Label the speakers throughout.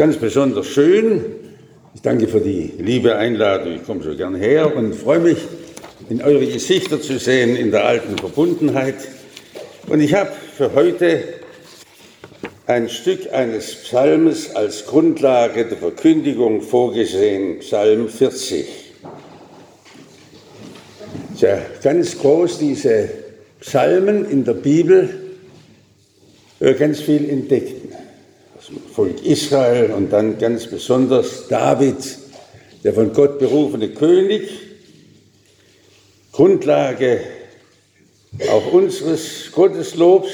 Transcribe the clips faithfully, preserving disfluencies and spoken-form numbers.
Speaker 1: Ganz besonders schön. Ich danke für die liebe Einladung. Ich komme so gern her und freue mich, in eure Gesichter zu sehen in der alten Verbundenheit. Und ich habe für heute ein Stück eines Psalmes als Grundlage der Verkündigung vorgesehen, Psalm vierzig. Ja, ganz groß, diese Psalmen in der Bibel, ganz viel entdeckten. Das Volk Israel und dann ganz besonders David, der von Gott berufene König, Grundlage auch unseres Gotteslobs,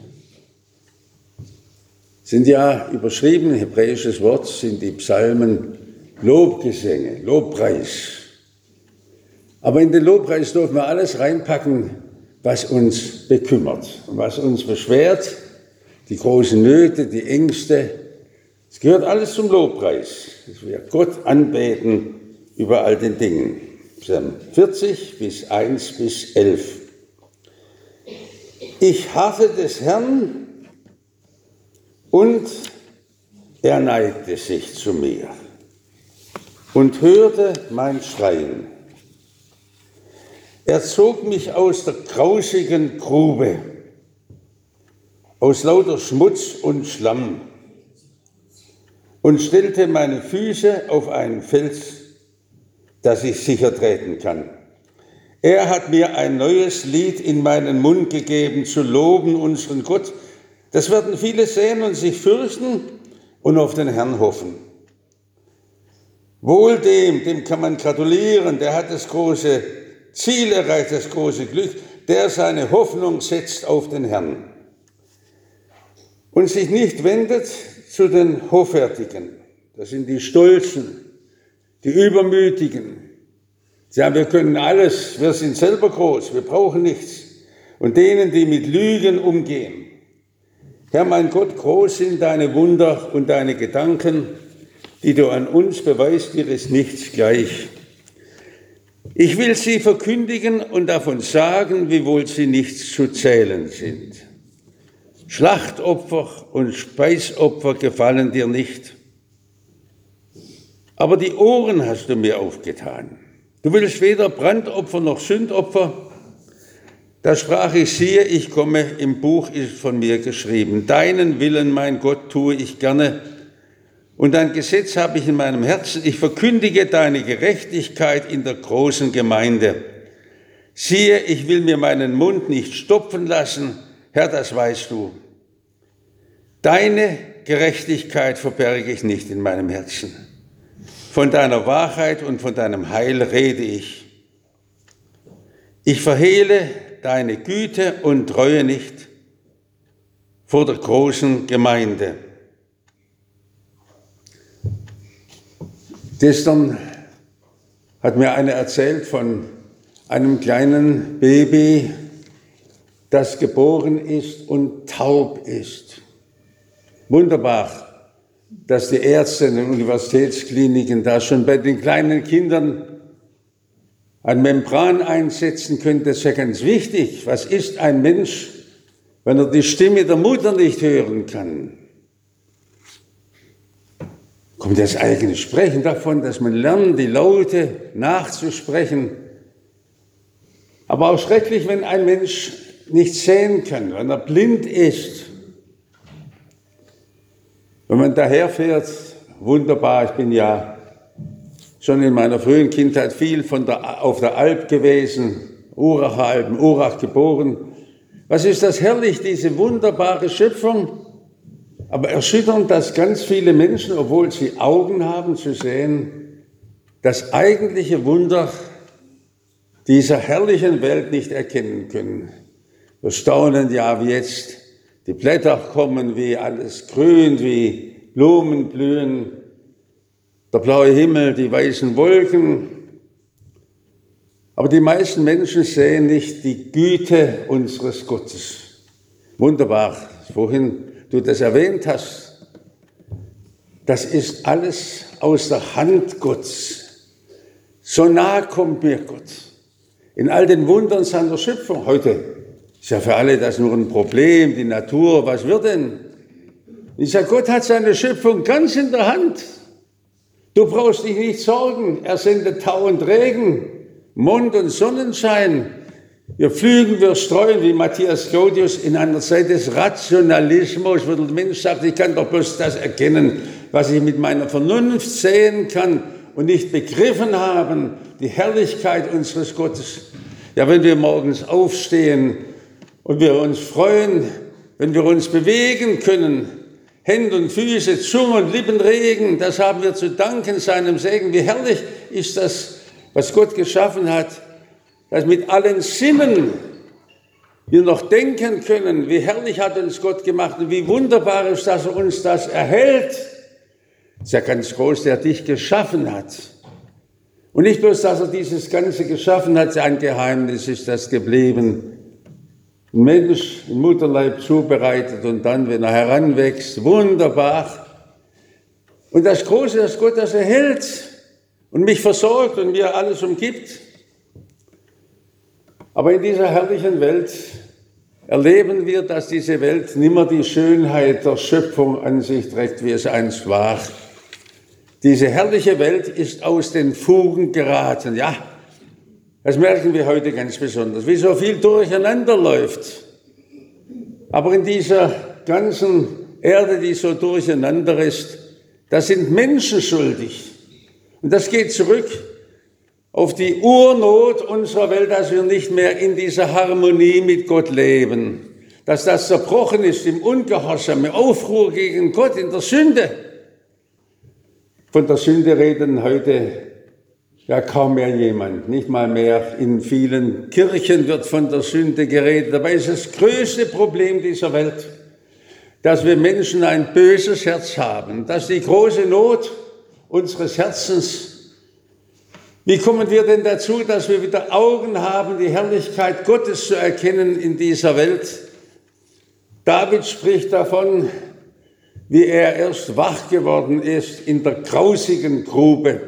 Speaker 1: sind ja überschrieben, hebräisches Wort, sind die Psalmen Lobgesänge, Lobpreis. Aber in den Lobpreis dürfen wir alles reinpacken, was uns bekümmert und was uns beschwert, die großen Nöte, die Ängste. Es gehört alles zum Lobpreis, dass wir Gott anbeten über all den Dingen. Psalm vierzig bis eins bis elf. Ich harrte des Herrn und er neigte sich zu mir und hörte mein Schreien. Er zog mich aus der grausigen Grube, aus lauter Schmutz und Schlamm und stellte meine Füße auf einen Fels, dass ich sicher treten kann. Er hat mir ein neues Lied in meinen Mund gegeben, zu loben unseren Gott. Das werden viele sehen und sich fürchten und auf den Herrn hoffen. Wohl dem, dem kann man gratulieren, der hat das große Ziel erreicht, das große Glück, der seine Hoffnung setzt auf den Herrn und sich nicht wendet zu den Hoffärtigen. Das sind die Stolzen, die Übermütigen. Sie sagen, wir können alles, wir sind selber groß, wir brauchen nichts. Und denen, die mit Lügen umgehen. Herr, mein Gott, groß sind deine Wunder und deine Gedanken, die du an uns beweist, dir ist nichts gleich. Ich will sie verkündigen und davon sagen, wiewohl sie nicht zu zählen sind. Schlachtopfer und Speisopfer gefallen dir nicht. Aber die Ohren hast du mir aufgetan. Du willst weder Brandopfer noch Sündopfer. Da sprach ich, siehe, ich komme, im Buch ist von mir geschrieben. Deinen Willen, mein Gott, tue ich gerne. Und dein Gesetz habe ich in meinem Herzen. Ich verkündige deine Gerechtigkeit in der großen Gemeinde. Siehe, ich will mir meinen Mund nicht stopfen lassen. Herr, das weißt du. Deine Gerechtigkeit verberge ich nicht in meinem Herzen. Von deiner Wahrheit und von deinem Heil rede ich. Ich verhehle deine Güte und Treue nicht vor der großen Gemeinde. Gestern hat mir einer erzählt von einem kleinen Baby, das geboren ist und taub ist. Wunderbar, dass die Ärzte in den Universitätskliniken da schon bei den kleinen Kindern eine Membran einsetzen können. Das ist ja ganz wichtig. Was ist ein Mensch, wenn er die Stimme der Mutter nicht hören kann? Kommt das eigene Sprechen davon, dass man lernt, die Laute nachzusprechen. Aber auch schrecklich, wenn ein Mensch nicht sehen kann, wenn er blind ist. Wenn man daherfährt, wunderbar, ich bin ja schon in meiner frühen Kindheit viel von der, auf der Alp gewesen, Uracher Alpen, Urach geboren. Was ist das herrlich, diese wunderbare Schöpfung? Aber erschütternd, dass ganz viele Menschen, obwohl sie Augen haben zu sehen, das eigentliche Wunder dieser herrlichen Welt nicht erkennen können. Wir staunen ja, wie jetzt die Blätter kommen, wie alles grünt, wie Blumen blühen, der blaue Himmel, die weißen Wolken. Aber die meisten Menschen sehen nicht die Güte unseres Gottes. Wunderbar, vorhin du das erwähnt hast, das ist alles aus der Hand Gottes. So nah kommt mir Gott. In all den Wundern seiner Schöpfung. Heute ist ja für alle das nur ein Problem, die Natur, was wird denn? Ich sage, Gott hat seine Schöpfung ganz in der Hand. Du brauchst dich nicht sorgen. Er sendet Tau und Regen, Mond und Sonnenschein. Wir pflügen, wir streuen, wie Matthias Claudius in einer Zeit des Rationalismus, wo der Mensch sagt, ich kann doch bloß das erkennen, was ich mit meiner Vernunft sehen kann und nicht begriffen haben, die Herrlichkeit unseres Gottes. Ja, wenn wir morgens aufstehen und wir uns freuen, wenn wir uns bewegen können, Hände und Füße, Zunge und Lippen regen, das haben wir zu danken seinem Segen. Wie herrlich ist das, was Gott geschaffen hat, dass mit allen Sinnen wir noch denken können, wie herrlich hat uns Gott gemacht und wie wunderbar ist, dass er uns das erhält. Das ist ja ganz groß, der dich geschaffen hat. Und nicht bloß, dass er dieses Ganze geschaffen hat, sein Geheimnis ist das geblieben. Ein Mensch im Mutterleib zubereitet und dann, wenn er heranwächst, wunderbar. Und das Große, dass Gott das erhält und mich versorgt und mir alles umgibt. Aber in dieser herrlichen Welt erleben wir, dass diese Welt nimmer die Schönheit der Schöpfung an sich trägt, wie es einst war. Diese herrliche Welt ist aus den Fugen geraten. Ja, das merken wir heute ganz besonders, wie so viel durcheinander läuft. Aber in dieser ganzen Erde, die so durcheinander ist, da sind Menschen schuldig. Und das geht zurück auf die Urnot unserer Welt, dass wir nicht mehr in dieser Harmonie mit Gott leben. Dass das zerbrochen ist im Ungehorsam, im Aufruhr gegen Gott, in der Sünde. Von der Sünde reden heute ja kaum mehr jemand, nicht mal mehr in vielen Kirchen wird von der Sünde geredet. Dabei ist das größte Problem dieser Welt, dass wir Menschen ein böses Herz haben, dass die große Not unseres Herzens. Wie kommen wir denn dazu, dass wir wieder Augen haben, die Herrlichkeit Gottes zu erkennen in dieser Welt? David spricht davon, wie er erst wach geworden ist in der grausigen Grube.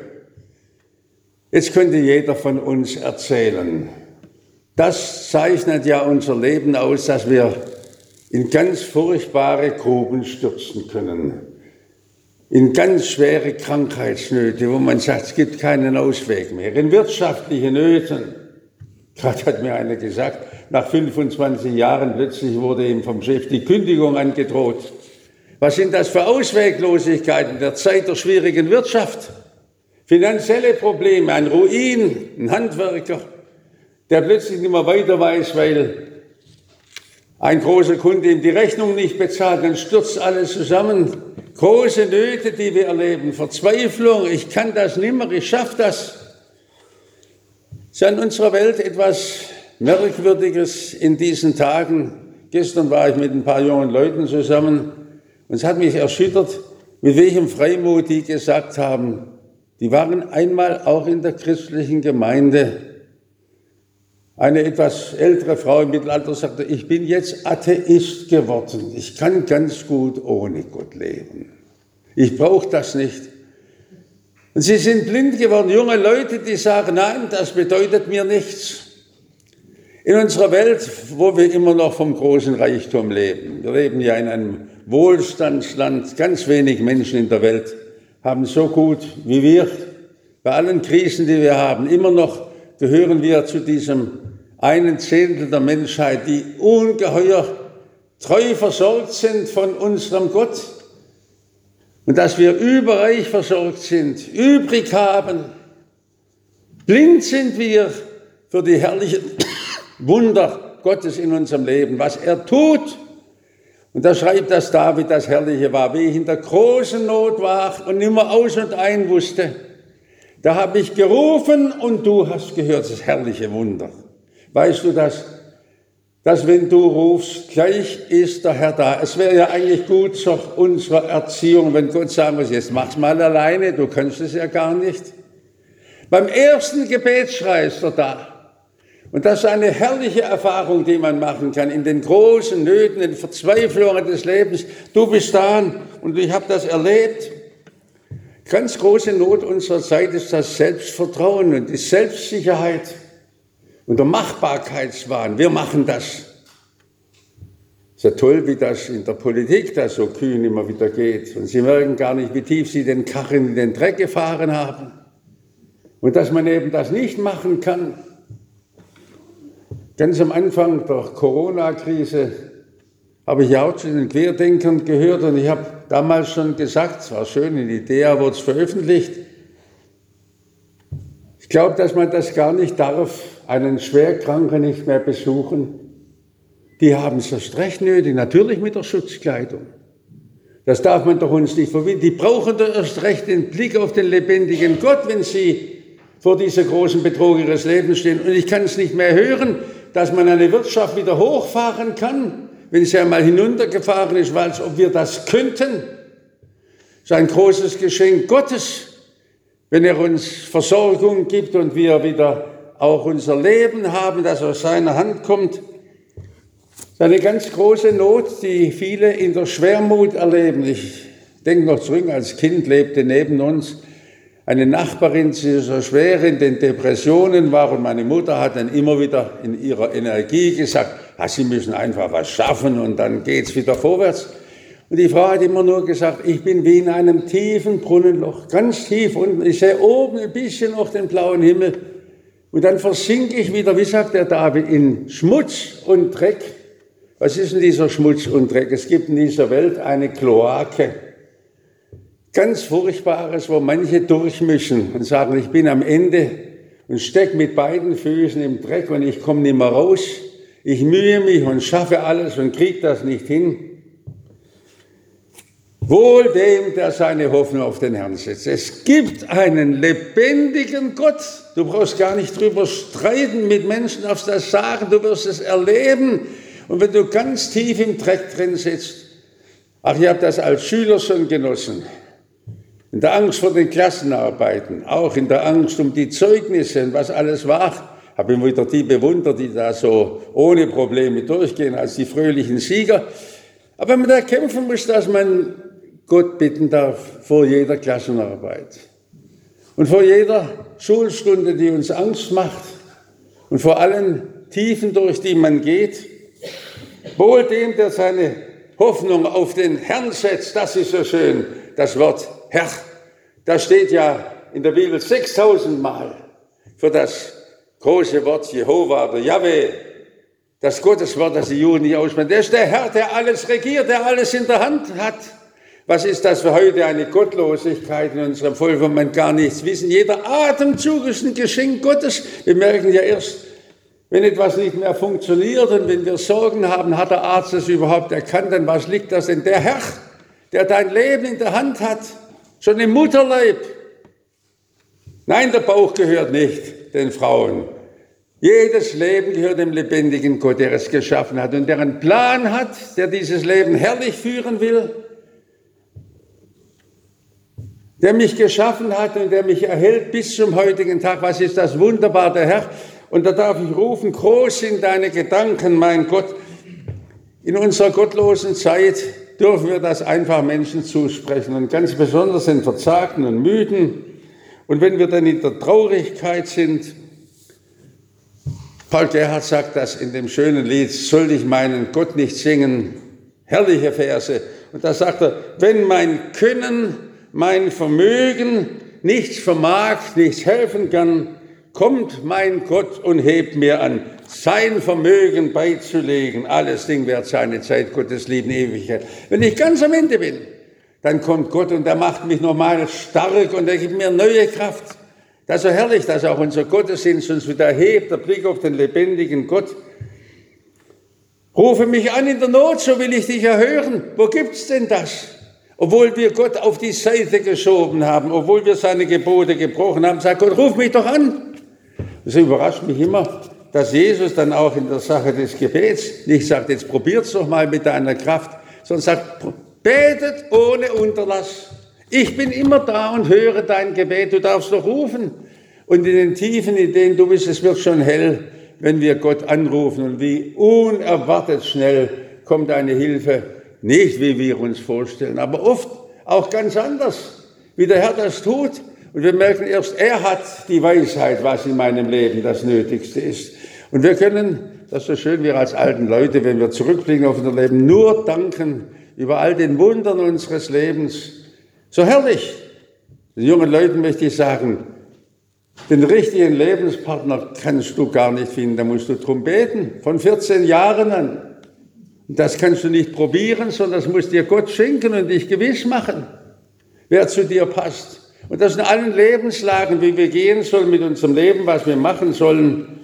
Speaker 1: Jetzt könnte jeder von uns erzählen. Das zeichnet ja unser Leben aus, dass wir in ganz furchtbare Gruben stürzen können. In ganz schwere Krankheitsnöte, wo man sagt, es gibt keinen Ausweg mehr. In wirtschaftliche Nöten. Gerade hat mir einer gesagt, nach fünfundzwanzig Jahren plötzlich wurde ihm vom Chef die Kündigung angedroht. Was sind das für Ausweglosigkeiten der Zeit der schwierigen Wirtschaft? Finanzielle Probleme, ein Ruin, ein Handwerker, der plötzlich nicht mehr weiter weiß, weil ein großer Kunde ihm die Rechnung nicht bezahlt, dann stürzt alles zusammen. Große Nöte, die wir erleben, Verzweiflung, ich kann das nimmer, ich schaffe das. Es ist in unserer Welt etwas Merkwürdiges in diesen Tagen. Gestern war ich mit ein paar jungen Leuten zusammen und es hat mich erschüttert, mit welchem Freimut die gesagt haben, die waren einmal auch in der christlichen Gemeinde. Eine etwas ältere Frau im Mittelalter sagte, ich bin jetzt Atheist geworden. Ich kann ganz gut ohne Gott leben. Ich brauche das nicht. Und sie sind blind geworden. Junge Leute, die sagen, nein, das bedeutet mir nichts. In unserer Welt, wo wir immer noch vom großen Reichtum leben. Wir leben ja in einem Wohlstandsland. Ganz wenig Menschen in der Welt haben so gut wie wir. Bei allen Krisen, die wir haben, immer noch gehören wir zu diesem einen Zehntel der Menschheit, die ungeheuer treu versorgt sind von unserem Gott. Und dass wir überreich versorgt sind, übrig haben. Blind sind wir für die herrlichen Wunder Gottes in unserem Leben, was er tut. Und da schreibt das David, das Herrliche war, wie ich in der großen Not war und nimmer aus und ein wusste. Da habe ich gerufen und du hast gehört, das herrliche Wunder. Weißt du das? Dass wenn du rufst, gleich ist der Herr da. Es wäre ja eigentlich gut zu unserer Erziehung, wenn Gott sagen muss, jetzt mach's mal alleine, du kannst es ja gar nicht. Beim ersten Gebetsschrei ist er da. Und das ist eine herrliche Erfahrung, die man machen kann in den großen Nöten, in den Verzweiflungen des Lebens. Du bist da und ich habe das erlebt. Ganz große Not unserer Zeit ist das Selbstvertrauen und die Selbstsicherheit und der Machbarkeitswahn. Wir machen das. ist ja toll, wie das in der Politik da so kühn immer wieder geht. Und Sie merken gar nicht, wie tief Sie den Karren in den Dreck gefahren haben. Und dass man eben das nicht machen kann. Ganz am Anfang der Corona-Krise habe ich ja auch zu den Querdenkern gehört und ich habe damals schon gesagt, es war schön, in Idea wurde es veröffentlicht. Ich glaube, dass man das gar nicht darf, einen Schwerkranken nicht mehr besuchen. Die haben es erst recht nötig, natürlich mit der Schutzkleidung. Das darf man doch uns nicht verbieten. Die brauchen doch erst recht den Blick auf den lebendigen Gott, wenn sie vor dieser großen Bedrohung ihres Lebens stehen. Und ich kann es nicht mehr hören, dass man eine Wirtschaft wieder hochfahren kann, wenn sie einmal hinuntergefahren ist, als ob wir das könnten. Das ist ein großes Geschenk Gottes, wenn er uns Versorgung gibt und wir wieder auch unser Leben haben, das aus seiner Hand kommt. Das ist eine ganz große Not, die viele in der Schwermut erleben. Ich denke noch zurück, als Kind lebte neben uns eine Nachbarin, die so schwer in den Depressionen war und meine Mutter hat dann immer wieder in ihrer Energie gesagt, ah, Sie müssen einfach was schaffen und dann geht's wieder vorwärts. Und die Frau hat immer nur gesagt, ich bin wie in einem tiefen Brunnenloch, ganz tief unten. Ich sehe oben ein bisschen noch den blauen Himmel und dann versinke ich wieder, wie sagt der David, in Schmutz und Dreck. Was ist denn dieser Schmutz und Dreck? Es gibt in dieser Welt eine Kloake. Ganz Furchtbares, wo manche durchmischen und sagen, ich bin am Ende und stecke mit beiden Füßen im Dreck und ich komme nicht mehr raus. Ich mühe mich und schaffe alles und kriege das nicht hin. Wohl dem, der seine Hoffnung auf den Herrn setzt. Es gibt einen lebendigen Gott. Du brauchst gar nicht drüber streiten, mit Menschen auf das sagen, du wirst es erleben. Und wenn du ganz tief im Dreck drin sitzt, ach, ich habe das als Schüler schon genossen. In der Angst vor den Klassenarbeiten, auch in der Angst um die Zeugnisse und was alles war, habe ich wieder die bewundert, die da so ohne Probleme durchgehen, als die fröhlichen Sieger. Aber wenn man da kämpfen muss, dass man Gott bitten darf vor jeder Klassenarbeit und vor jeder Schulstunde, die uns Angst macht und vor allen Tiefen, durch die man geht. Wohl dem, der seine Hoffnung auf den Herrn setzt, das ist so schön, das Wort Herr, das steht ja in der Bibel sechstausend Mal für das große Wort Jehova oder Jahwe, das Gotteswort, das die Juden nicht aussprechen. Der ist der Herr, der alles regiert, der alles in der Hand hat. Was ist das für heute eine Gottlosigkeit in unserem Volk, wo man gar nichts wissen? Jeder Atemzug ist ein Geschenk Gottes. Wir merken ja erst, wenn etwas nicht mehr funktioniert und wenn wir Sorgen haben, hat der Arzt das überhaupt erkannt, an was liegt das denn? Der Herr, der dein Leben in der Hand hat, schon im Mutterleib. Nein, der Bauch gehört nicht den Frauen. Jedes Leben gehört dem lebendigen Gott, der es geschaffen hat und der einen Plan hat, der dieses Leben herrlich führen will, der mich geschaffen hat und der mich erhält bis zum heutigen Tag. Was ist das wunderbar, der Herr? Und da darf ich rufen, groß sind deine Gedanken, mein Gott. In unserer gottlosen Zeit dürfen wir das einfach Menschen zusprechen und ganz besonders den Verzagten und Müden. Und wenn wir dann in der Traurigkeit sind, Paul Gerhardt sagt das in dem schönen Lied, soll ich meinen Gott nicht singen, herrliche Verse. Und da sagt er, wenn mein Können, mein Vermögen nichts vermag, nichts helfen kann, kommt mein Gott und hebt mir an, sein Vermögen beizulegen. Alles Ding währt seine Zeit, Gottes Liebe in Ewigkeit. Wenn ich ganz am Ende bin, dann kommt Gott und er macht mich nochmal stark und er gibt mir neue Kraft. Das ist so herrlich, dass auch unser Gottesdienst uns wieder hebt, der Blick auf den lebendigen Gott. Rufe mich an in der Not, so will ich dich erhören. Wo gibt's denn das? Obwohl wir Gott auf die Seite geschoben haben, obwohl wir seine Gebote gebrochen haben, sagt Gott, ruf mich doch an. Das überrascht mich immer, dass Jesus dann auch in der Sache des Gebets nicht sagt, jetzt probiert's doch mal mit deiner Kraft, sondern sagt, betet ohne Unterlass. Ich bin immer da und höre dein Gebet, du darfst doch rufen. Und in den Tiefen, in denen du bist, es wird schon hell, wenn wir Gott anrufen. Und wie unerwartet schnell kommt eine Hilfe, nicht wie wir uns vorstellen, aber oft auch ganz anders, wie der Herr das tut. Und wir merken erst, er hat die Weisheit, was in meinem Leben das Nötigste ist. Und wir können Das ist so schön, wir als alten Leute, wenn wir zurückblicken auf unser Leben, nur danken über all den Wundern unseres Lebens. So herrlich. Den jungen Leuten möchte ich sagen, den richtigen Lebenspartner kannst du gar nicht finden, da musst du drum beten, von vierzehn Jahren an. Das kannst du nicht probieren, sondern das muss dir Gott schenken und dich gewiss machen, wer zu dir passt. Und das in allen Lebenslagen, wie wir gehen sollen mit unserem Leben, was wir machen sollen.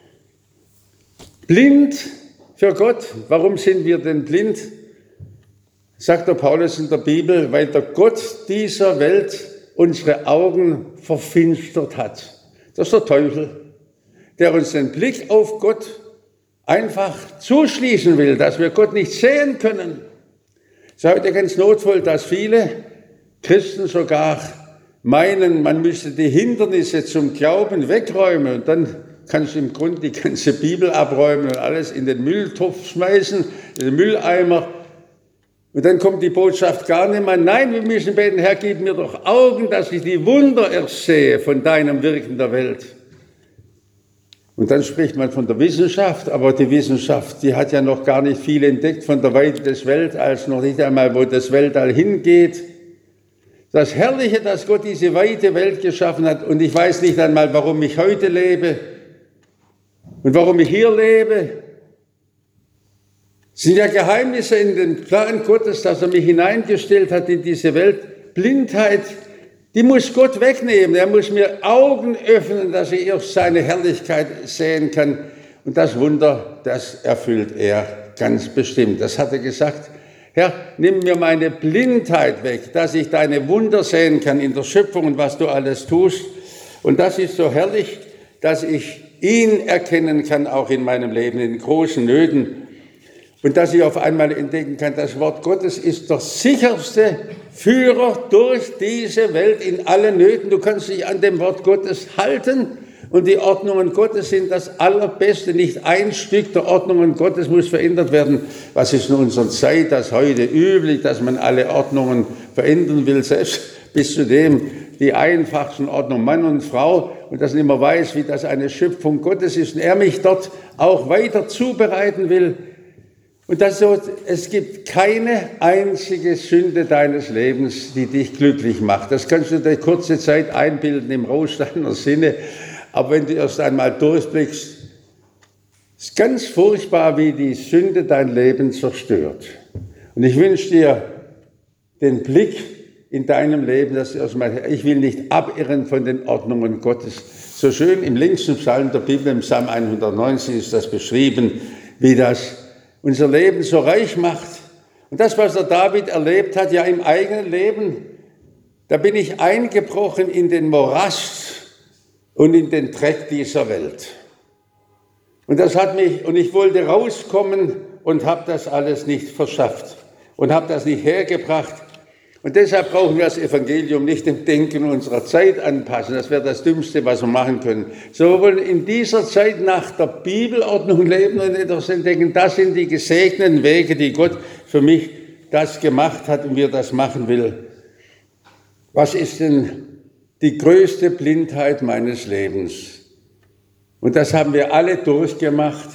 Speaker 1: Blind für Gott. Warum sind wir denn blind? Sagt der Paulus in der Bibel, weil der Gott dieser Welt unsere Augen verfinstert hat. Das ist der Teufel, der uns den Blick auf Gott einfach zuschließen will, dass wir Gott nicht sehen können. Es ist heute ganz notvoll, dass viele Christen sogar meinen, man müsste die Hindernisse zum Glauben wegräumen und dann kannst du im Grunde die ganze Bibel abräumen und alles in den Mülltopf schmeißen, in den Mülleimer. Und dann kommt die Botschaft gar nicht mehr. Nein, wir müssen beten, Herr, gib mir doch Augen, dass ich die Wunder ersehe von deinem Wirken der Welt. Und dann spricht man von der Wissenschaft, aber die Wissenschaft, die hat ja noch gar nicht viel entdeckt von der Weite des Weltalls, noch nicht einmal, wo das Weltall hingeht. Das Herrliche, dass Gott diese weite Welt geschaffen hat und ich weiß nicht einmal, warum ich heute lebe und warum ich hier lebe. Es sind ja Geheimnisse in den Plan Gottes, dass er mich hineingestellt hat in diese Welt. Blindheit, die muss Gott wegnehmen. Er muss mir Augen öffnen, dass ich erst seine Herrlichkeit sehen kann. Und das Wunder, das erfüllt er ganz bestimmt. Das hat er gesagt. Herr, nimm mir meine Blindheit weg, dass ich deine Wunder sehen kann in der Schöpfung und was du alles tust. Und das ist so herrlich, dass ich ihn erkennen kann, auch in meinem Leben, in großen Nöten. Und dass ich auf einmal entdecken kann, das Wort Gottes ist der sicherste Führer durch diese Welt in allen Nöten. Du kannst dich an dem Wort Gottes halten und die Ordnungen Gottes sind das Allerbeste. Nicht ein Stück der Ordnungen Gottes muss verändert werden. Was ist in unserer Zeit das heute üblich, dass man alle Ordnungen verändern will, selbst bis zu dem die einfachsten Ordnungen Mann und Frau und dass man immer weiß, wie das eine Schöpfung Gottes ist und er mich dort auch weiter zubereiten will. Und das so, es gibt keine einzige Sünde deines Lebens, die dich glücklich macht. Das kannst du dir kurze Zeit einbilden im Rohsteiner Sinne, aber wenn du erst einmal durchblickst, ist ganz furchtbar, wie die Sünde dein Leben zerstört. Und ich wünsche dir den Blick in deinem Leben, dass du erstmal, ich will nicht abirren von den Ordnungen Gottes. So schön im längsten Psalm der Bibel, im Psalm hundertneunzig, ist das beschrieben, wie das unser Leben so reich macht. Und das, was der David erlebt hat, ja im eigenen Leben, da bin ich eingebrochen in den Morast und in den Dreck dieser Welt. Und das hat mich, und ich wollte rauskommen und habe das alles nicht verschafft und habe das nicht hergebracht. Und deshalb brauchen wir das Evangelium nicht dem Denken unserer Zeit anpassen. Das wäre das Dümmste, was wir machen können. So, wir wollen in dieser Zeit nach der Bibelordnung leben und etwas entdecken. Das sind die gesegneten Wege, die Gott für mich das gemacht hat und mir das machen will. Was ist denn die größte Blindheit meines Lebens? Und das haben wir alle durchgemacht.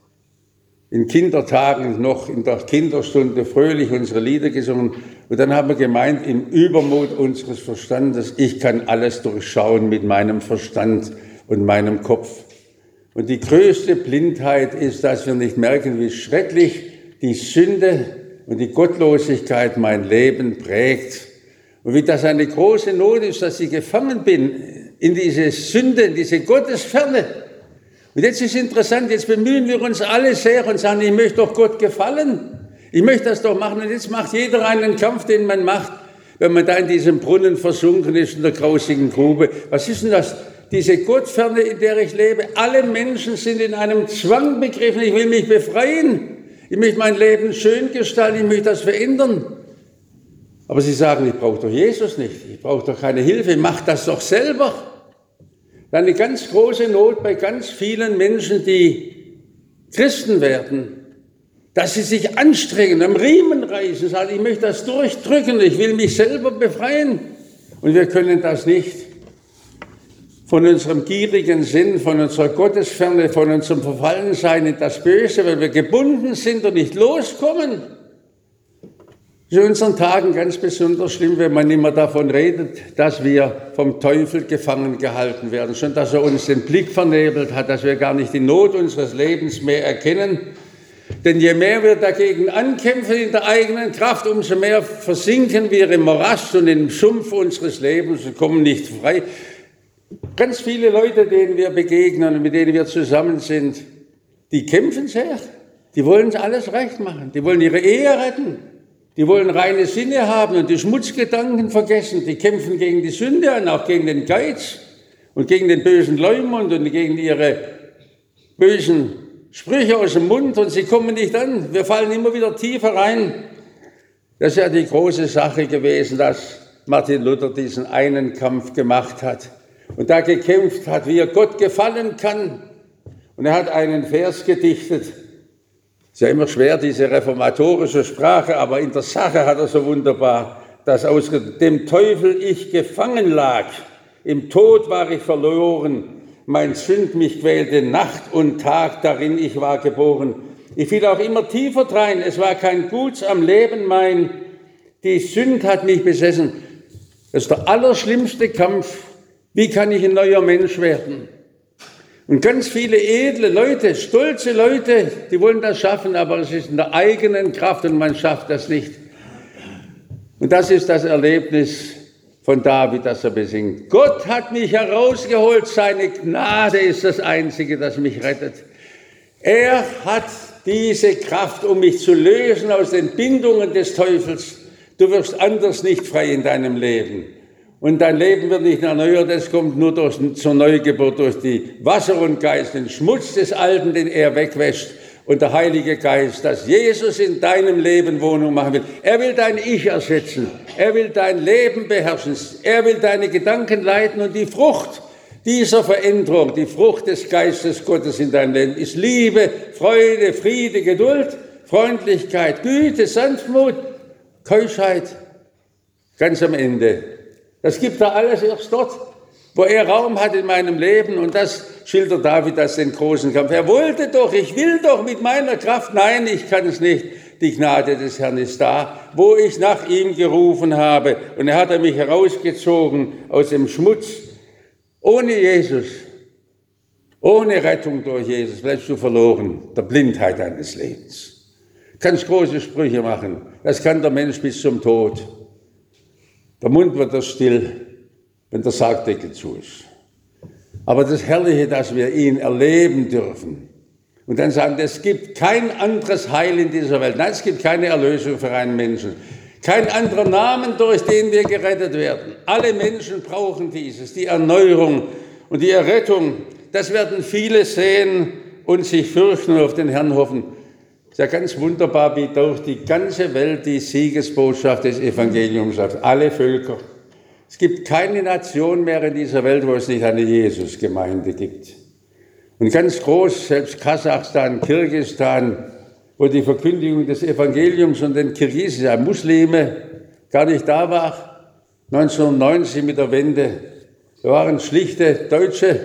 Speaker 1: In Kindertagen noch in der Kinderstunde fröhlich unsere Lieder gesungen. Und dann haben wir gemeint, im Übermut unseres Verstandes, ich kann alles durchschauen mit meinem Verstand und meinem Kopf. Und die größte Blindheit ist, dass wir nicht merken, wie schrecklich die Sünde und die Gottlosigkeit mein Leben prägt. Und wie das eine große Not ist, dass ich gefangen bin in diese Sünde, in diese Gottesferne. Und jetzt ist interessant, jetzt bemühen wir uns alle sehr und sagen, ich möchte doch Gott gefallen. Ich möchte das doch machen. Und jetzt macht jeder einen Kampf, den man macht, wenn man da in diesem Brunnen versunken ist, in der grausigen Grube. Was ist denn das? Diese Gottferne, in der ich lebe. Alle Menschen sind in einem Zwang begriffen. Ich will mich befreien. Ich möchte mein Leben schön gestalten. Ich möchte das verändern. Aber sie sagen, ich brauche doch Jesus nicht. Ich brauche doch keine Hilfe. Ich mache das doch selber. Eine ganz große Not bei ganz vielen Menschen, die Christen werden, dass sie sich anstrengen, am Riemen reißen, sagen, ich möchte das durchdrücken, ich will mich selber befreien. Und wir können das nicht. von unserem gierigen Sinn, von unserer Gottesferne, von unserem Verfallensein in das Böse, weil wir gebunden sind und nicht loskommen. Das ist in unseren Tagen ganz besonders schlimm, wenn man immer davon redet, dass wir vom Teufel gefangen gehalten werden. Schon, dass er uns den Blick vernebelt hat, dass wir gar nicht die Not unseres Lebens mehr erkennen. Denn je mehr wir dagegen ankämpfen in der eigenen Kraft, umso mehr versinken wir im Morast und im Sumpf unseres Lebens und kommen nicht frei. Ganz viele Leute, denen wir begegnen und mit denen wir zusammen sind, die kämpfen sehr. Die wollen alles recht machen. Die wollen ihre Ehe retten. Die wollen reine Sinne haben und die Schmutzgedanken vergessen. Die kämpfen gegen die Sünde an, auch gegen den Geiz und gegen den bösen Leumund und gegen ihre bösen Sprüche aus dem Mund und sie kommen nicht an. Wir fallen immer wieder tiefer rein. Das ist ja die große Sache gewesen, dass Martin Luther diesen einen Kampf gemacht hat und da gekämpft hat, wie er Gott gefallen kann. Und er hat einen Vers gedichtet. Ist ja immer schwer, diese reformatorische Sprache, aber in der Sache hat er so wunderbar, dass aus dem Teufel ich gefangen lag, im Tod war ich verloren, mein Sünd mich quälte Nacht und Tag, darin ich war geboren. Ich fiel auch immer tiefer drein, es war kein Guts am Leben mein, die Sünd hat mich besessen. Das ist der allerschlimmste Kampf. Wie kann ich ein neuer Mensch werden? Und ganz viele edle Leute, stolze Leute, die wollen das schaffen, aber es ist in der eigenen Kraft und man schafft das nicht. Und das ist das Erlebnis von David, das er besingt. Gott hat mich herausgeholt, seine Gnade ist das Einzige, das mich rettet. Er hat diese Kraft, um mich zu lösen aus den Bindungen des Teufels. Du wirst anders nicht frei in deinem Leben. Und dein Leben wird nicht erneuert, es kommt nur durch, zur Neugeburt durch die Wasser und Geist, den Schmutz des Alten, den er wegwäscht. Und der Heilige Geist, dass Jesus in deinem Leben Wohnung machen will. Er will dein Ich ersetzen. Er will dein Leben beherrschen. Er will deine Gedanken leiten. Und die Frucht dieser Veränderung, die Frucht des Geistes Gottes in deinem Leben, ist Liebe, Freude, Friede, Geduld, Freundlichkeit, Güte, Sanftmut, Keuschheit. Ganz am Ende. Das gibt er alles erst dort, wo er Raum hat in meinem Leben. Und das schildert David als den großen Kampf. Er wollte doch, ich will doch mit meiner Kraft. Nein, ich kann es nicht. Die Gnade des Herrn ist da, wo ich nach ihm gerufen habe. Und er hat mich herausgezogen aus dem Schmutz. Ohne Jesus, ohne Rettung durch Jesus, bleibst du verloren, der Blindheit deines Lebens. Du kannst große Sprüche machen. Das kann der Mensch bis zum Tod. Der Mund wird erst still, wenn der Sargdeckel zu ist. Aber das Herrliche, dass wir ihn erleben dürfen und dann sagen, es gibt kein anderes Heil in dieser Welt. Nein, es gibt keine Erlösung für einen Menschen. Kein anderer Namen, durch den wir gerettet werden. Alle Menschen brauchen dieses, die Erneuerung und die Errettung. Das werden viele sehen und sich fürchten und auf den Herrn hoffen. Es ist ja ganz wunderbar, wie durch die ganze Welt die Siegesbotschaft des Evangeliums sagt. Alle Völker. Es gibt keine Nation mehr in dieser Welt, wo es nicht eine Jesusgemeinde gibt. Und ganz groß, selbst Kasachstan, Kirgisistan, wo die Verkündigung des Evangeliums und den kirgisischen Muslime gar nicht da war, neunzehnhundertneunzig mit der Wende. Da waren schlichte Deutsche,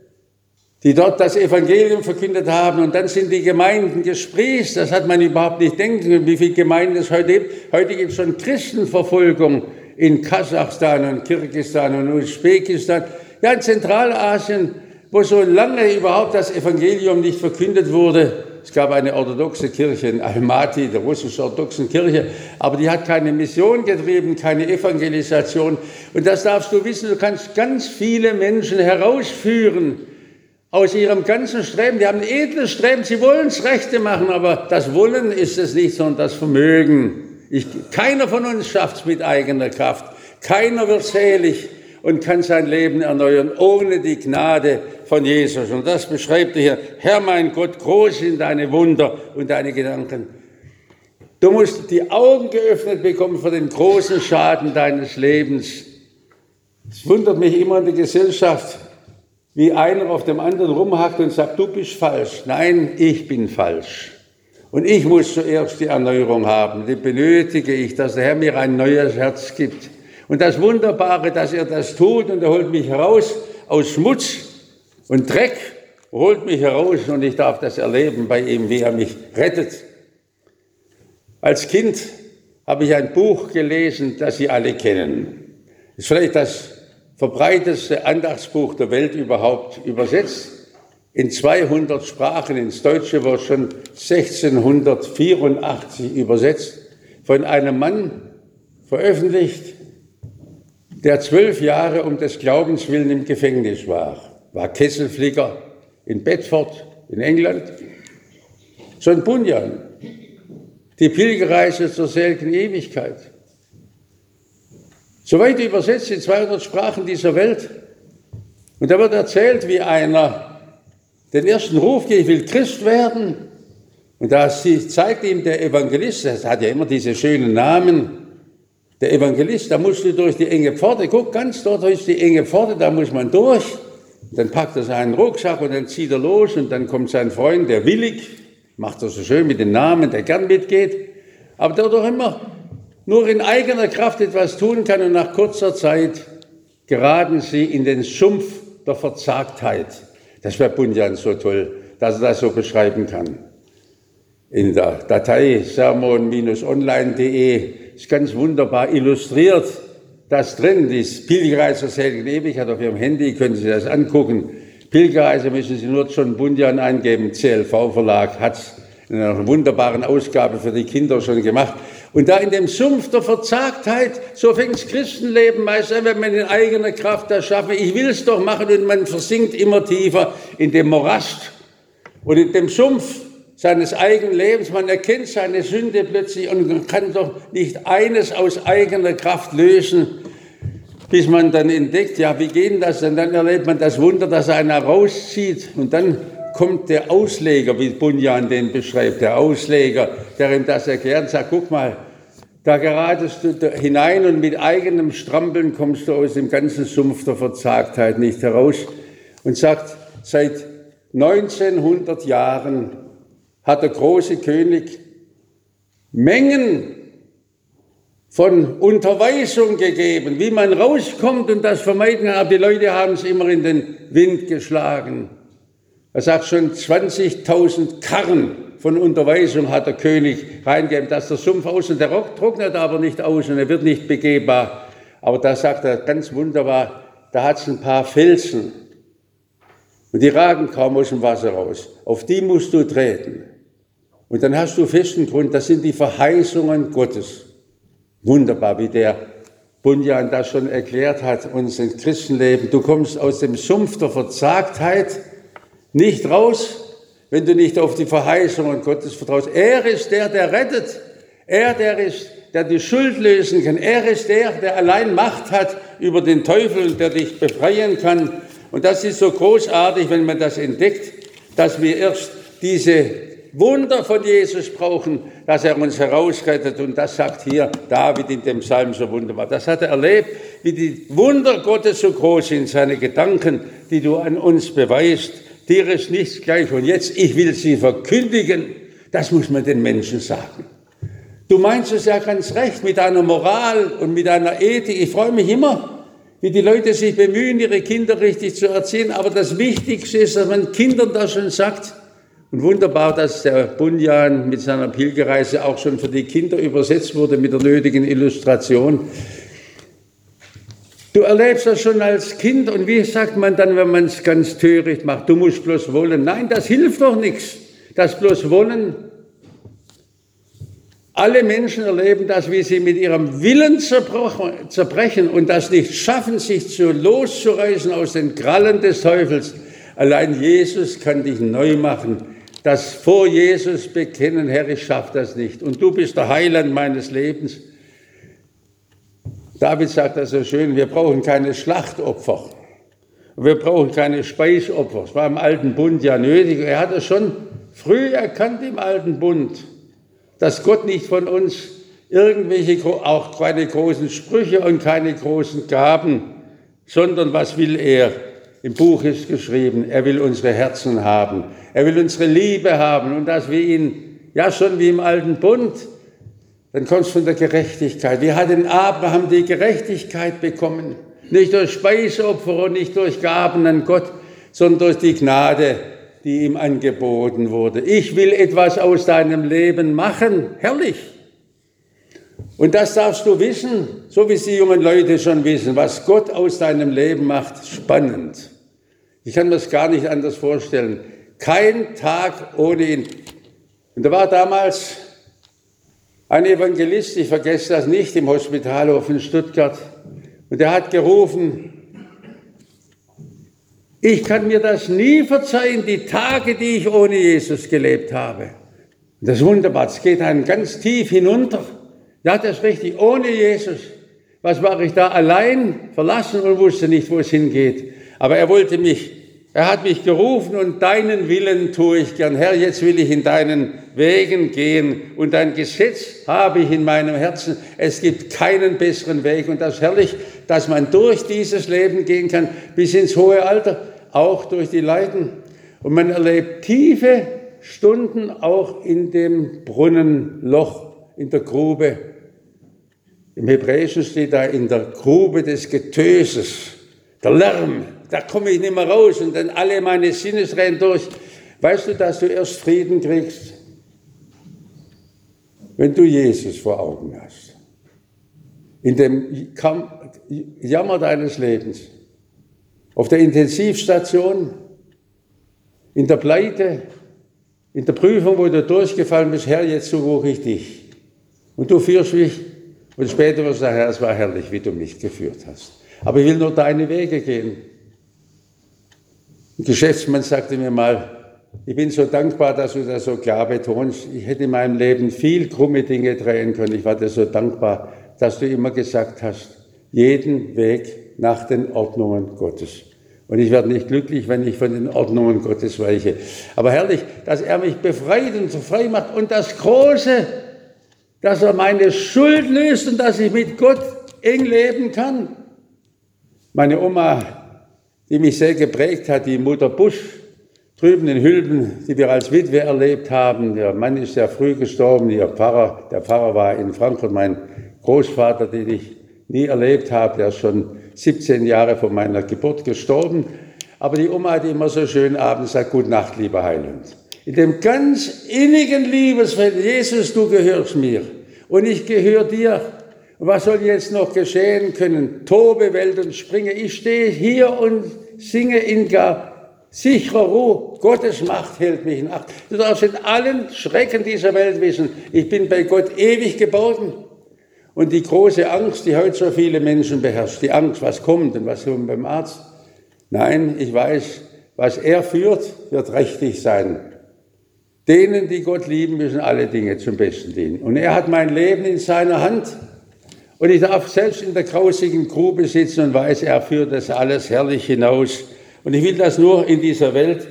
Speaker 1: die dort das Evangelium verkündet haben. Und dann sind die Gemeinden gesprießt. Das hat man überhaupt nicht denken können, wie viele Gemeinden es heute gibt. Heute gibt es schon Christenverfolgung in Kasachstan und Kirgisistan und Usbekistan. Ja, in Zentralasien, wo so lange überhaupt das Evangelium nicht verkündet wurde. Es gab eine orthodoxe Kirche in Almaty, der russisch-orthodoxen Kirche, aber die hat keine Mission getrieben, keine Evangelisation. Und das darfst du wissen, du kannst ganz viele Menschen herausführen aus ihrem ganzen Streben. Die haben ein edles Streben, sie wollen das Rechte machen, aber das Wollen ist es nicht, sondern das Vermögen. Ich, keiner von uns schafft es mit eigener Kraft. Keiner wird selig und kann sein Leben erneuern ohne die Gnade von Jesus. Und das beschreibt er hier. Herr mein Gott, groß sind deine Wunder und deine Gedanken. Du musst die Augen geöffnet bekommen für den großen Schaden deines Lebens. Es wundert mich immer in der Gesellschaft, wie einer auf dem anderen rumhackt und sagt, du bist falsch. Nein, ich bin falsch. Und ich muss zuerst die Erneuerung haben. Die benötige ich, dass der Herr mir ein neues Herz gibt. Und das Wunderbare, dass er das tut, und er holt mich heraus aus Schmutz und Dreck, holt mich heraus, und ich darf das erleben bei ihm, wie er mich rettet. Als Kind habe ich ein Buch gelesen, das Sie alle kennen. Das ist vielleicht das verbreitetste Andachtsbuch der Welt überhaupt, übersetzt in zweihundert Sprachen. Ins Deutsche wurde schon sechzehnhundertvierundachtzig übersetzt, von einem Mann veröffentlicht, der zwölf Jahre um des Glaubens willen im Gefängnis war. War Kesselflicker in Bedford in England. John Bunyan, die Pilgerreise zur seligen Ewigkeit. Soweit übersetzt in zweihundert Sprachen dieser Welt. Und da wird erzählt, wie einer den ersten Ruf geht, ich will Christ werden. Und da zeigt ihm der Evangelist, das hat ja immer diese schönen Namen, der Evangelist, da musst du durch die enge Pforte, guck, ganz dort ist die enge Pforte, da muss man durch. Und dann packt er seinen Rucksack und dann zieht er los, und dann kommt sein Freund, der willig, macht das so schön mit den Namen, der gern mitgeht, aber der doch immer nur in eigener Kraft etwas tun kann, und nach kurzer Zeit geraten sie in den Sumpf der Verzagtheit. Das wäre Bunyan so toll, dass er das so beschreiben kann. In der Datei sermon Bindestrich online Punkt de ist ganz wunderbar illustriert das drin, die Pilgerreise zur seligen Ewigkeit auf Ihrem Handy, können Sie das angucken. Pilgerreise müssen Sie nur John Bunyan eingeben, C L V-Verlag hat es in einer wunderbaren Ausgabe für die Kinder schon gemacht. Und da in dem Sumpf der Verzagtheit, so fängt das Christenleben meist an, wenn man in eigener Kraft das schafft. Ich will es doch machen, und man versinkt immer tiefer in dem Morast und in dem Sumpf seines eigenen Lebens. Man erkennt seine Sünde plötzlich und kann doch nicht eines aus eigener Kraft lösen, bis man dann entdeckt, ja, wie geht das? Und dann erlebt man das Wunder, dass einer rauszieht, und dann kommt der Ausleger, wie Bunyan den beschreibt, der Ausleger, der ihm das erklärt und sagt, guck mal, da geratest du hinein und mit eigenem Strampeln kommst du aus dem ganzen Sumpf der Verzagtheit nicht heraus, und sagt, seit neunzehnhundert Jahren hat der große König Mengen von Unterweisung gegeben, wie man rauskommt und das vermeiden kann, aber die Leute haben es immer in den Wind geschlagen. Er sagt, schon zwanzigtausend Karren von Unterweisung hat der König reingegeben, dass der Sumpf aus, und der Rock trocknet aber nicht aus und er wird nicht begehbar. Aber da sagt er ganz wunderbar, da hat es ein paar Felsen und die ragen kaum aus dem Wasser raus. Auf die musst du treten. Und dann hast du festen Grund, das sind die Verheißungen Gottes. Wunderbar, wie der Bunyan das schon erklärt hat, uns im Christenleben. Du kommst aus dem Sumpf der Verzagtheit nicht raus, wenn du nicht auf die Verheißungen Gottes vertraust. Er ist der, der rettet. Er, der ist, der die Schuld lösen kann. Er ist der, der allein Macht hat über den Teufel und der dich befreien kann. Und das ist so großartig, wenn man das entdeckt, dass wir erst diese Wunder von Jesus brauchen, dass er uns herausrettet. Und das sagt hier David in dem Psalm so wunderbar. Das hat er erlebt, wie die Wunder Gottes so groß sind, seine Gedanken, die du an uns beweist. Dir ist nichts gleich. Und jetzt, ich will sie verkündigen. Das muss man den Menschen sagen. Du meinst es ja ganz recht mit deiner Moral und mit deiner Ethik. Ich freue mich immer, wie die Leute sich bemühen, ihre Kinder richtig zu erziehen. Aber das Wichtigste ist, dass man Kindern das schon sagt. Und wunderbar, dass der Bunyan mit seiner Pilgerreise auch schon für die Kinder übersetzt wurde mit der nötigen Illustration. Du erlebst das schon als Kind, und wie sagt man dann, wenn man es ganz töricht macht, du musst bloß wollen. Nein, das hilft doch nichts. Das bloß wollen. Alle Menschen erleben das, wie sie mit ihrem Willen zerbrechen und das nicht schaffen, sich zu loszureißen aus den Krallen des Teufels. Allein Jesus kann dich neu machen. Das vor Jesus bekennen, Herr, ich schaffe das nicht. Und du bist der Heiland meines Lebens. David sagt das so schön, wir brauchen keine Schlachtopfer. Wir brauchen keine Speisopfer. Das war im Alten Bund ja nötig. Er hat es schon früh erkannt im Alten Bund, dass Gott nicht von uns irgendwelche, auch keine großen Sprüche und keine großen Gaben, sondern was will er? Im Buch ist geschrieben, er will unsere Herzen haben. Er will unsere Liebe haben und dass wir ihn, ja schon wie im Alten Bund, dann kommst du von der Gerechtigkeit. Wie hat denn Abraham die Gerechtigkeit bekommen? Nicht durch Speisopfer und nicht durch Gaben an Gott, sondern durch die Gnade, die ihm angeboten wurde. Ich will etwas aus deinem Leben machen. Herrlich. Und das darfst du wissen, so wie es die jungen Leute schon wissen, was Gott aus deinem Leben macht. Spannend. Ich kann mir das gar nicht anders vorstellen. Kein Tag ohne ihn. Und da war damals ein Evangelist, ich vergesse das nicht, im Hospitalhof in Stuttgart. Und er hat gerufen, ich kann mir das nie verzeihen, die Tage, die ich ohne Jesus gelebt habe. Und das ist wunderbar, es geht einem ganz tief hinunter. Ja, das ist richtig, ohne Jesus. Was war ich da? Allein, verlassen und wusste nicht, wo es hingeht. Aber er wollte mich, er hat mich gerufen und deinen Willen tue ich gern. Herr, jetzt will ich in deinen Wegen gehen und dein Gesetz habe ich in meinem Herzen. Es gibt keinen besseren Weg und das ist herrlich, dass man durch dieses Leben gehen kann, bis ins hohe Alter, auch durch die Leiden. Und man erlebt tiefe Stunden auch in dem Brunnenloch, in der Grube. Im Hebräischen steht da in der Grube des Getöses, der Lärm. Da komme ich nicht mehr raus und dann alle meine Sinnesreihen durch. Weißt du, dass du erst Frieden kriegst, wenn du Jesus vor Augen hast? In dem Jammer deines Lebens, auf der Intensivstation, in der Pleite, in der Prüfung, wo du durchgefallen bist, Herr, jetzt suche ich dich. Und du führst mich und später wirst du sagen, Herr, es war herrlich, wie du mich geführt hast. Aber ich will nur deine Wege gehen. Ein Geschäftsmann sagte mir mal, ich bin so dankbar, dass du das so klar betonst. Ich hätte in meinem Leben viel krumme Dinge drehen können. Ich war dir so dankbar, dass du immer gesagt hast, jeden Weg nach den Ordnungen Gottes. Und ich werde nicht glücklich, wenn ich von den Ordnungen Gottes weiche. Aber herrlich, dass er mich befreit und so frei macht. Und das Große, dass er meine Schuld löst und dass ich mit Gott eng leben kann. Meine Oma, die mich sehr geprägt hat, die Mutter Busch, drüben in Hülben, die wir als Witwe erlebt haben. Der Mann ist sehr früh gestorben, ihr Pfarrer, der Pfarrer war in Frankfurt, mein Großvater, den ich nie erlebt habe, der ist schon siebzehn Jahre vor meiner Geburt gestorben. Aber die Oma hat immer so schön abends gesagt, Gute Nacht, lieber Heiland. In dem ganz innigen Liebesfeld, Jesus, du gehörst mir und ich gehöre dir. Und was soll jetzt noch geschehen können? Tobe, Welt und springe. Ich stehe hier und singe in gar sicherer Ruhe. Gottes Macht hält mich in Acht. Du darfst in allen Schrecken dieser Welt wissen, ich bin bei Gott ewig geborgen. Und die große Angst, die heute so viele Menschen beherrscht, die Angst, was kommt und was kommt beim Arzt. Nein, ich weiß, was er führt, wird richtig sein. Denen, die Gott lieben, müssen alle Dinge zum Besten dienen. Und er hat mein Leben in seiner Hand. Und ich darf selbst in der grausigen Grube sitzen und weiß, er führt das alles herrlich hinaus. Und ich will das nur in dieser Welt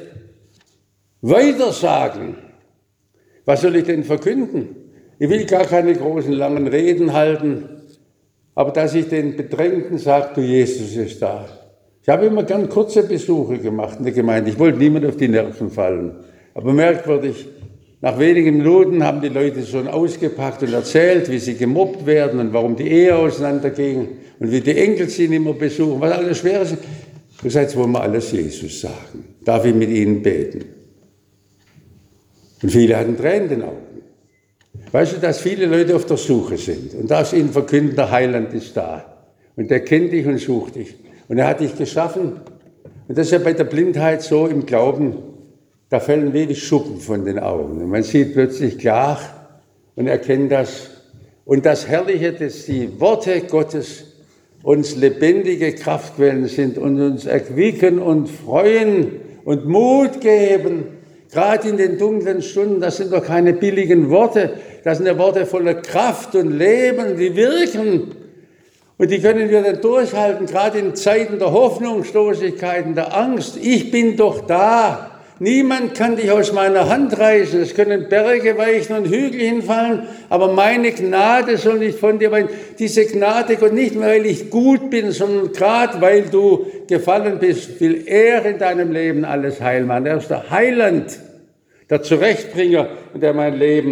Speaker 1: weitersagen. Was soll ich denn verkünden? Ich will gar keine großen, langen Reden halten, aber dass ich den Bedrängten sage, du, Jesus ist da. Ich habe immer gern kurze Besuche gemacht in der Gemeinde. Ich wollte niemand auf die Nerven fallen. Aber merkwürdig, nach wenigen Minuten haben die Leute schon ausgepackt und erzählt, wie sie gemobbt werden und warum die Ehe auseinanderging und wie die Enkel sie nicht mehr besuchen, was alles schwer ist. Du sagst, jetzt wollen wir alles Jesus sagen. Darf ich mit ihnen beten? Und viele hatten Tränen in den Augen. Weißt du, dass viele Leute auf der Suche sind und darfst ihnen verkünden, der Heiland ist da. Und der kennt dich und sucht dich. Und er hat dich geschaffen. Und das ist ja bei der Blindheit so im Glauben, da fällen wenig Schuppen von den Augen. Und man sieht plötzlich klar und erkennt das. Und das Herrliche, dass die Worte Gottes uns lebendige Kraftquellen sind und uns erquicken und freuen und Mut geben. Gerade in den dunklen Stunden, das sind doch keine billigen Worte. Das sind ja Worte voller Kraft und Leben, die wirken. Und die können wir dann durchhalten, gerade in Zeiten der Hoffnungslosigkeit, der Angst. Ich bin doch da. Niemand kann dich aus meiner Hand reißen. Es können Berge weichen und Hügel hinfallen, aber meine Gnade soll nicht von dir weichen. Diese Gnade, Gott, nicht weil ich gut bin, sondern gerade weil du gefallen bist, will er in deinem Leben alles heil machen. Er ist der Heiland, der Zurechtbringer, der mein Leben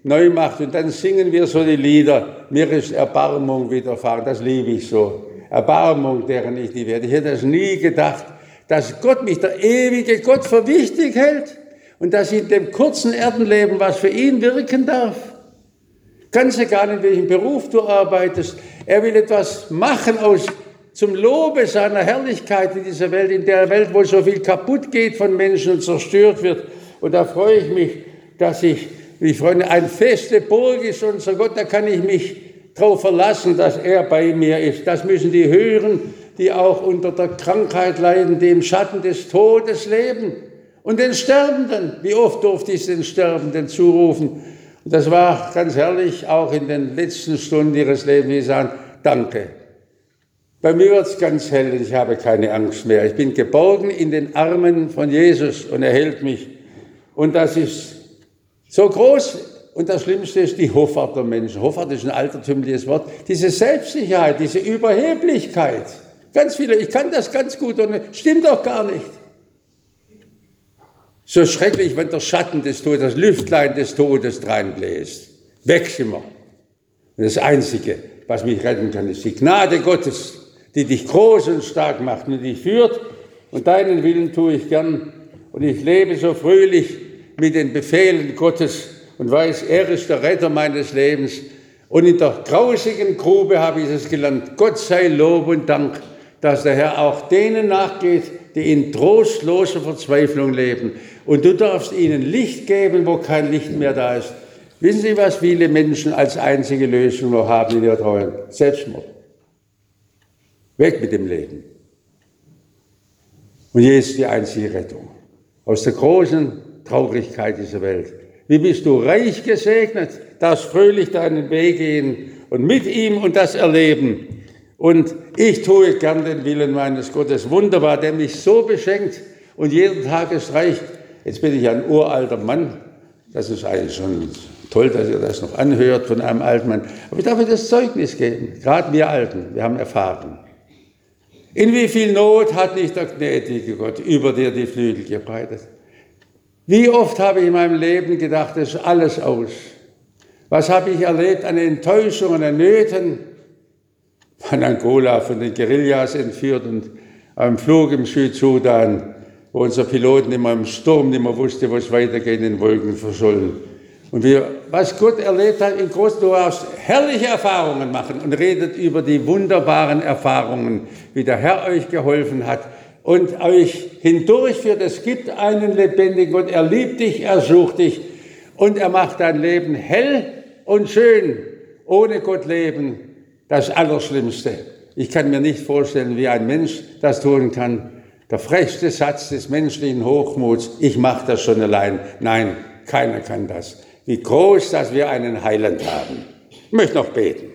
Speaker 1: neu macht. Und dann singen wir so die Lieder, mir ist Erbarmung widerfahren, das liebe ich so. Erbarmung, deren ich nie werde. Ich hätte das nie gedacht, dass Gott mich, der ewige Gott, für wichtig hält und dass ich in dem kurzen Erdenleben was für ihn wirken darf. Ganz egal, in welchem Beruf du arbeitest, er will etwas machen aus, zum Lobe seiner Herrlichkeit in dieser Welt, in der Welt, wo so viel kaputt geht von Menschen und zerstört wird. Und da freue ich mich, dass ich, wie Freunde, eine feste Burg ist unser Gott, da kann ich mich darauf verlassen, dass er bei mir ist. Das müssen die hören, die auch unter der Krankheit leiden, die im Schatten des Todes leben. Und den Sterbenden, wie oft durfte ich den Sterbenden zurufen. Und das war ganz herrlich, auch in den letzten Stunden ihres Lebens, wie sie sagen, danke. Bei mir wird es ganz hell und ich habe keine Angst mehr. Ich bin geborgen in den Armen von Jesus und er hält mich. Und das ist so groß. Und das Schlimmste ist die Hoffart der Menschen. Hoffart ist ein altertümliches Wort. Diese Selbstsicherheit, diese Überheblichkeit. Ganz viele, ich kann das ganz gut und stimmt doch gar nicht. So schrecklich, wenn der Schatten des Todes, das Lüftlein des Todes dreinbläst. Weg sind wir. Und das Einzige, was mich retten kann, ist die Gnade Gottes, die dich groß und stark macht und dich führt. Und deinen Willen tue ich gern. Und ich lebe so fröhlich mit den Befehlen Gottes und weiß, er ist der Retter meines Lebens. Und in der grausigen Grube habe ich es gelernt. Gott sei Lob und Dank, dass der Herr auch denen nachgeht, die in trostloser Verzweiflung leben. Und du darfst ihnen Licht geben, wo kein Licht mehr da ist. Wissen Sie, was viele Menschen als einzige Lösung noch haben in ihrer Treue? Selbstmord. Weg mit dem Leben. Und hier ist die einzige Rettung. Aus der großen Traurigkeit dieser Welt. Wie bist du reich gesegnet, darfst fröhlich deinen Weg gehen und mit ihm und das erleben. Und ich tue gern den Willen meines Gottes. Wunderbar, der mich so beschenkt und jeden Tag ist reich. Jetzt bin ich ein uralter Mann. Das ist eigentlich schon toll, dass ihr das noch anhört von einem alten Mann. Aber ich darf euch das Zeugnis geben. Gerade wir Alten, wir haben erfahren. In wie viel Not hat nicht der gnädige Gott über dir die Flügel gebreitet? Wie oft habe ich in meinem Leben gedacht, das ist alles aus. Was habe ich erlebt an Enttäuschungen, an Nöten? Von Angola, von den Guerillas entführt und am Flug im Südsudan, wo unser Pilot immer im Sturm nicht mehr wusste, wo es weitergeht, in den Wolken verschollen. Und wir, was Gott erlebt hat, in großen, du darfst herrliche Erfahrungen machen und redet über die wunderbaren Erfahrungen, wie der Herr euch geholfen hat und euch hindurchführt. Es gibt einen lebendigen Gott, er liebt dich, er sucht dich und er macht dein Leben hell und schön. Ohne Gott leben, das Allerschlimmste. Ich kann mir nicht vorstellen, wie ein Mensch das tun kann. Der frechste Satz des menschlichen Hochmuts, ich mache das schon allein. Nein, keiner kann das. Wie groß, dass wir einen Heiland haben. Ich möchte noch beten.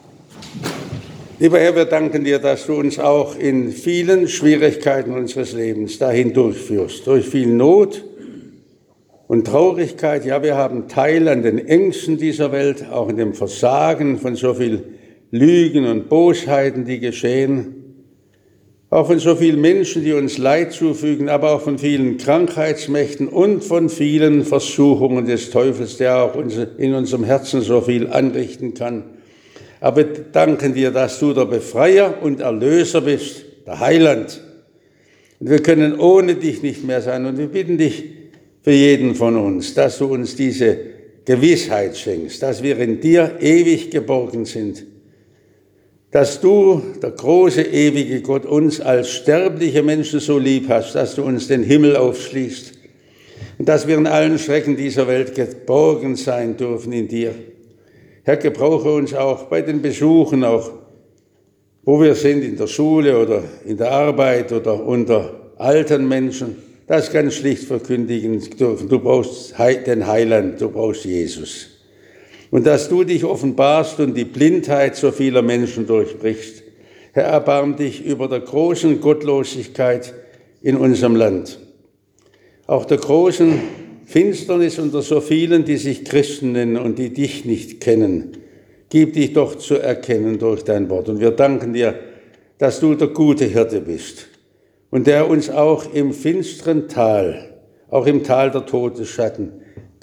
Speaker 1: Lieber Herr, wir danken dir, dass du uns auch in vielen Schwierigkeiten unseres Lebens dahin durchführst, durch viel Not und Traurigkeit. Ja, wir haben Teil an den Ängsten dieser Welt, auch in dem Versagen von so viel Lügen und Bosheiten, die geschehen. Auch von so vielen Menschen, die uns Leid zufügen, aber auch von vielen Krankheitsmächten und von vielen Versuchungen des Teufels, der auch in unserem Herzen so viel anrichten kann. Aber wir danken dir, dass du der Befreier und Erlöser bist, der Heiland. Und wir können ohne dich nicht mehr sein. Und wir bitten dich für jeden von uns, dass du uns diese Gewissheit schenkst, dass wir in dir ewig geborgen sind. Dass du, der große, ewige Gott, uns als sterbliche Menschen so lieb hast, dass du uns den Himmel aufschließt und dass wir in allen Schrecken dieser Welt geborgen sein dürfen in dir. Herr, gebrauche uns auch bei den Besuchen, auch wo wir sind, in der Schule oder in der Arbeit oder unter alten Menschen, das ganz schlicht verkündigen dürfen. Du brauchst den Heiland, du brauchst Jesus. Und dass du dich offenbarst und die Blindheit so vieler Menschen durchbrichst. Herr, erbarm dich über der großen Gottlosigkeit in unserem Land. Auch der großen Finsternis unter so vielen, die sich Christen nennen und die dich nicht kennen. Gib dich doch zu erkennen durch dein Wort. Und wir danken dir, dass du der gute Hirte bist und der uns auch im finsteren Tal, auch im Tal der Todesschatten,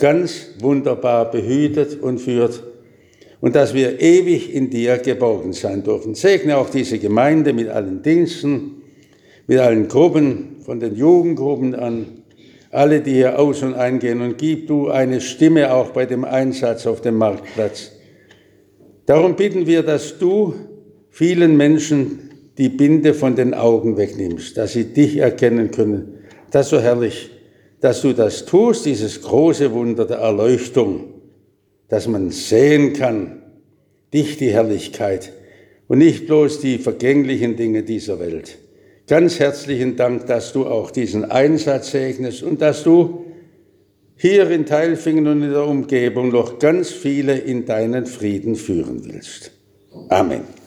Speaker 1: ganz wunderbar behütet und führt und dass wir ewig in dir geborgen sein dürfen. Segne auch diese Gemeinde mit allen Diensten, mit allen Gruppen, von den Jugendgruppen an, alle, die hier aus- und eingehen, und gib du eine Stimme auch bei dem Einsatz auf dem Marktplatz. Darum bitten wir, dass du vielen Menschen die Binde von den Augen wegnimmst, dass sie dich erkennen können. Das ist so herrlich, dass du das tust, dieses große Wunder der Erleuchtung, dass man sehen kann, dich, die Herrlichkeit und nicht bloß die vergänglichen Dinge dieser Welt. Ganz herzlichen Dank, dass du auch diesen Einsatz segnest und dass du hier in Tailfingen und in der Umgebung noch ganz viele in deinen Frieden führen willst. Amen.